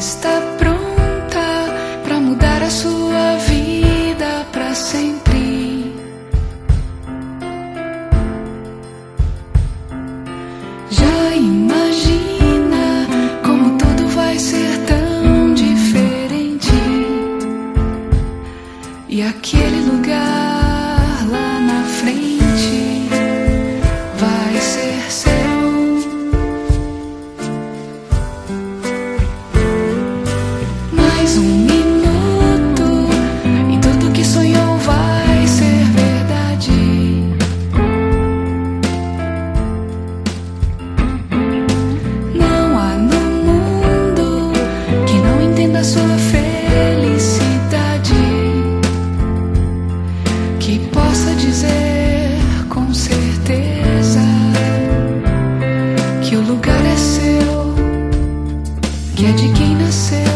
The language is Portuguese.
está pronta para mudar a sua vida para sempre. Já imagina como tudo vai ser tão diferente, e aquele lugar lá na frente vai ser seu. Mais um minuto e tudo que sonhou vai ser verdade. Não há no mundo que não entenda a sua felicidade, que possa dizer com certeza que o lugar é seu, que é de quem nasceu.